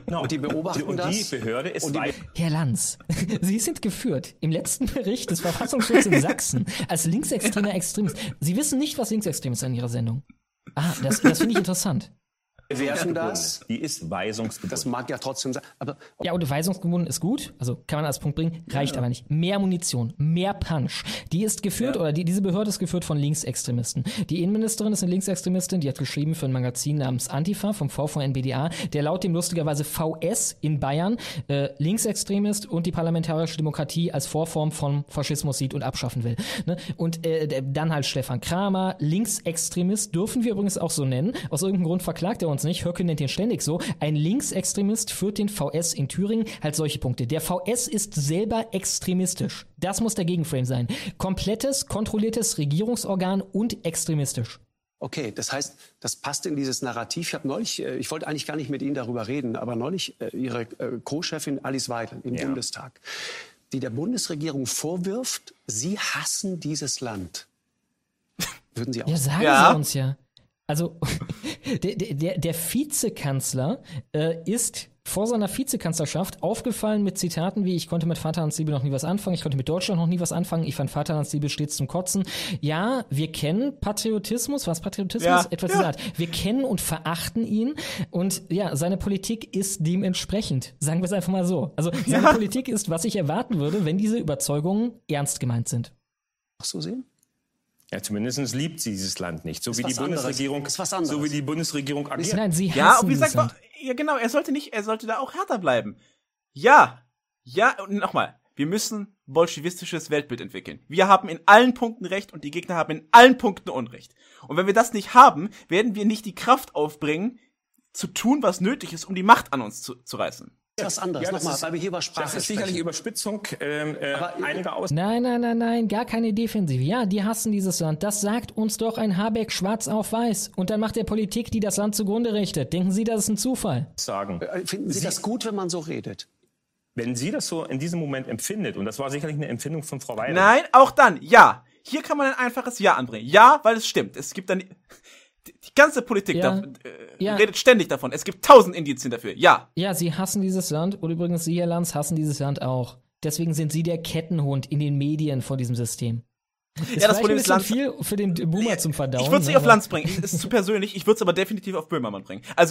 Genau. Und die beobachten das. Die Behörde ist Herr Lanz, Sie sind geführt im letzten Bericht des Verfassungsschutzes in Sachsen als linksextremer Extremist. Sie wissen nicht, was linksextrem ist in Ihrer Sendung. Das finde ich interessant. Werfen das. Die ist weisungsgebunden. Das mag ja trotzdem sein. Aber Ja, und weisungsgebunden ist gut, also kann man als Punkt bringen, reicht aber nicht. Mehr Munition, mehr Punch. Die ist geführt, oder diese Behörde ist geführt von Linksextremisten. Die Innenministerin ist eine Linksextremistin, die hat geschrieben für ein Magazin namens Antifa vom VVN-BDA, der laut dem lustigerweise VS in Bayern Linksextremist und die parlamentarische Demokratie als Vorform von Faschismus sieht und abschaffen will. Ne? Und dann halt Stefan Kramer, Linksextremist, dürfen wir übrigens auch so nennen. Aus irgendeinem Grund verklagt er uns nicht. Höcke nennt ihn ständig so. Ein Linksextremist führt den VS in Thüringen. Halt solche Punkte. Der VS ist selber extremistisch. Das muss der Gegenframe sein. Komplettes, kontrolliertes Regierungsorgan und extremistisch. okay, das heißt, das passt in dieses Narrativ. Ich wollte eigentlich gar nicht mit Ihnen darüber reden, aber neulich Ihre Co-Chefin Alice Weidel im Bundestag, die der Bundesregierung vorwirft, sie hassen dieses Land. Würden Sie auch sagen? Ja, sagen Sie uns ja. Also, der Vizekanzler ist vor seiner Vizekanzlerschaft aufgefallen mit Zitaten wie: Ich konnte mit Vaterlandsliebe noch nie was anfangen, ich konnte mit Deutschland noch nie was anfangen, ich fand Vaterlandsliebe stets zum Kotzen. Ja, wir kennen Patriotismus, was Patriotismus? Ja, etwas dieser Art. Wir kennen und verachten ihn und ja, seine Politik ist dementsprechend. Sagen wir es einfach mal so. Also, seine Politik ist, was ich erwarten würde, wenn diese Überzeugungen ernst gemeint sind. So sehen? Ja, zumindest liebt sie dieses Land nicht, so wie die Bundesregierung, so wie die Bundesregierung agiert. Nein, sie hassen und wie gesagt, ja genau, er sollte da auch härter bleiben. Ja, und nochmal, wir müssen bolschewistisches Weltbild entwickeln. Wir haben in allen Punkten Recht und die Gegner haben in allen Punkten Unrecht. Und wenn wir das nicht haben, werden wir nicht die Kraft aufbringen, zu tun, was nötig ist, um die Macht an uns zu reißen. Was anderes. Nochmal, weil wir hier über Sprache Das ist sicherlich Überspitzung einiger Aussagen. Nein, gar keine Defensive. Ja, die hassen dieses Land. Das sagt uns doch ein Habeck schwarz auf weiß. Und dann macht er Politik, die das Land zugrunde richtet. Denken Sie, das ist ein Zufall? Finden Sie das gut, wenn man so redet? Wenn sie das so in diesem Moment empfindet, und das war sicherlich eine Empfindung von Frau Weidel. Nein, auch dann, ja. Hier kann man ein einfaches Ja anbringen. Ja, weil es stimmt. Es gibt dann... Die ganze Politik redet ständig davon. Es gibt 1000 Indizien dafür. Ja. Ja, sie hassen dieses Land. Und übrigens, Sie, Herr Lanz, hassen dieses Land auch. Deswegen sind Sie der Kettenhund in den Medien vor diesem System. Ja, das Problem ist Lanz. Viel für den Boomer zum Verdauen. Ich würde es nicht auf Lanz bringen. Es ist zu persönlich. Ich würde es aber definitiv auf Böhmermann bringen. Also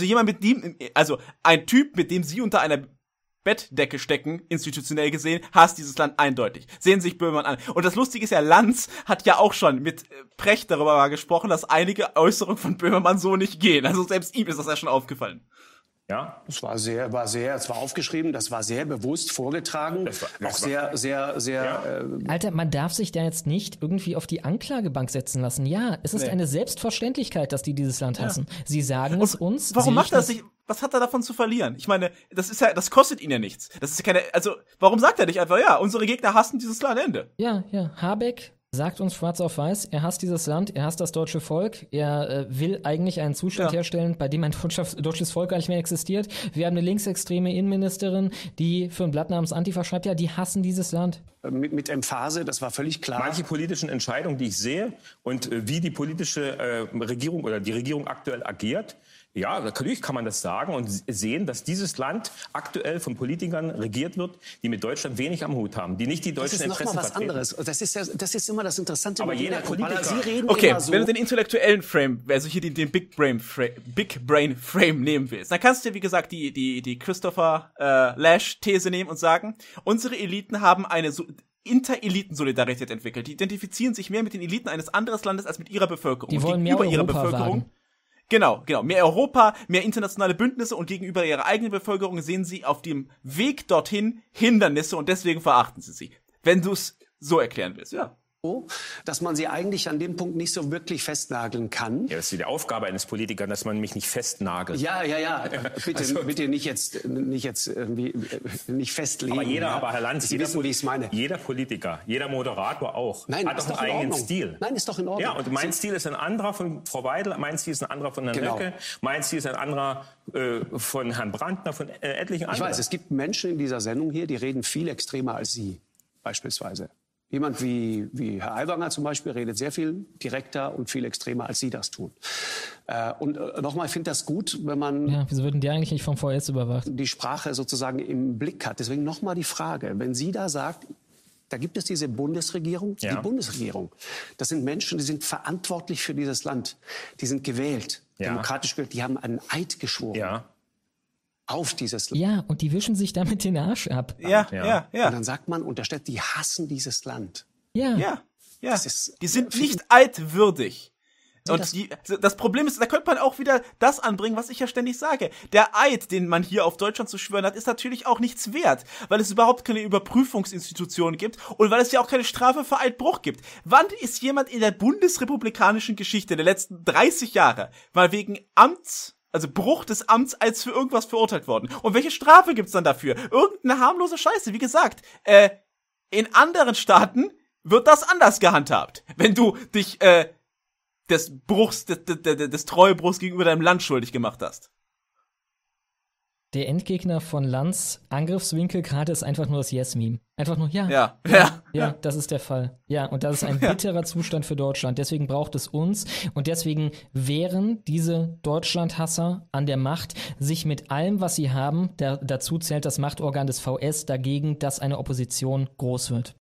ein Typ, mit dem Sie unter einer Bettdecke stecken, institutionell gesehen, hasst dieses Land eindeutig. Sehen sich Böhmermann an. Und das Lustige ist ja, Lanz hat ja auch schon mit Precht darüber mal gesprochen, dass einige Äußerungen von Böhmermann so nicht gehen. Also selbst ihm ist das ja schon aufgefallen. Ja, es war aufgeschrieben, das war sehr bewusst vorgetragen, auch sehr. Alter, man darf sich da jetzt nicht irgendwie auf die Anklagebank setzen lassen. Ja, es ist eine Selbstverständlichkeit, dass die dieses Land hassen. Sie sagen es uns. Warum macht er das nicht? Was hat er davon zu verlieren? Ich meine, das kostet ihn ja nichts. Das ist keine, warum sagt er nicht einfach, ja, unsere Gegner hassen dieses Land, Ende? Ja, Habeck sagt uns schwarz auf weiß, er hasst dieses Land, er hasst das deutsche Volk, er will eigentlich einen Zustand herstellen, bei dem ein deutsches Volk gar nicht mehr existiert. Wir haben eine linksextreme Innenministerin, die für ein Blatt namens Antifa schreibt, ja, die hassen dieses Land. Mit Emphase, das war völlig klar. Manche politischen Entscheidungen, die ich sehe und wie die politische Regierung oder die Regierung aktuell agiert, ja, natürlich kann man das sagen und sehen, dass dieses Land aktuell von Politikern regiert wird, die mit Deutschland wenig am Hut haben, die nicht die deutschen Interessen vertreten. Das ist noch was anderes. Das ist immer das Interessante. Aber jeder Politiker... Sie reden okay, immer so. Wenn du den intellektuellen Frame, also hier den Big Brain Frame nehmen willst, dann kannst du dir, wie gesagt, die Christopher Lasch-These nehmen und sagen, unsere Eliten haben eine Interelitensolidarität entwickelt. Die identifizieren sich mehr mit den Eliten eines anderen Landes als mit ihrer Bevölkerung. Die wollen mehr Europa wagen. Genau. Mehr Europa, mehr internationale Bündnisse und gegenüber ihrer eigenen Bevölkerung sehen sie auf dem Weg dorthin Hindernisse und deswegen verachten sie sie. Wenn du es so erklären willst, ja. Dass man sie eigentlich an dem Punkt nicht so wirklich festnageln kann. Ja, das ist die Aufgabe eines Politikers, dass man mich nicht festnagelt. Ja. Bitte nicht festlegen. Aber Herr Lanz, Sie wissen, wie ich es meine. Jeder Politiker, jeder Moderator auch, hat doch einen eigenen Stil. Nein, ist doch in Ordnung. Ja, und mein Stil ist ein anderer von Frau Weidel, mein Stil ist ein anderer von Herrn Höcke, mein Stil ist ein anderer von Herrn Brandner, von etlichen anderen. Ich weiß, es gibt Menschen in dieser Sendung hier, die reden viel extremer als Sie, beispielsweise. Jemand wie Herr Aiwanger zum Beispiel redet sehr viel direkter und viel extremer, als Sie das tun. Und nochmal, ich finde das gut, wenn man wieso wird denn der eigentlich nicht vom VS überwacht? Die Sprache sozusagen im Blick hat. Deswegen nochmal die Frage, wenn sie da sagt, da gibt es diese Bundesregierung, die Bundesregierung, das sind Menschen, die sind verantwortlich für dieses Land, die sind gewählt, demokratisch gewählt, die haben einen Eid geschworen. Auf dieses Land. Ja, und die wischen sich damit den Arsch ab. Ja. Und dann sagt man, unterstellt, die hassen dieses Land. Ja. Die sind nicht eidwürdig. Und das Problem ist, da könnte man auch wieder das anbringen, was ich ja ständig sage. Der Eid, den man hier auf Deutschland zu schwören hat, ist natürlich auch nichts wert, weil es überhaupt keine Überprüfungsinstitution gibt und weil es ja auch keine Strafe für Eidbruch gibt. Wann ist jemand in der bundesrepublikanischen Geschichte der letzten 30 Jahre mal wegen Bruch des Amtseids für irgendwas verurteilt worden? Und welche Strafe gibt's dann dafür? Irgendeine harmlose Scheiße. Wie gesagt, in anderen Staaten wird das anders gehandhabt. Wenn du dich, des Treuebruchs gegenüber deinem Land schuldig gemacht hast. Der Endgegner von Lanz Angriffswinkel gerade ist einfach nur das Yes-Meme. Einfach nur, ja, das ist der Fall. Ja, und das ist ein bitterer Zustand für Deutschland. Deswegen braucht es uns und deswegen wehren diese Deutschlandhasser an der Macht sich mit allem, was sie haben, dazu zählt das Machtorgan des VS, dagegen, dass eine Opposition groß wird.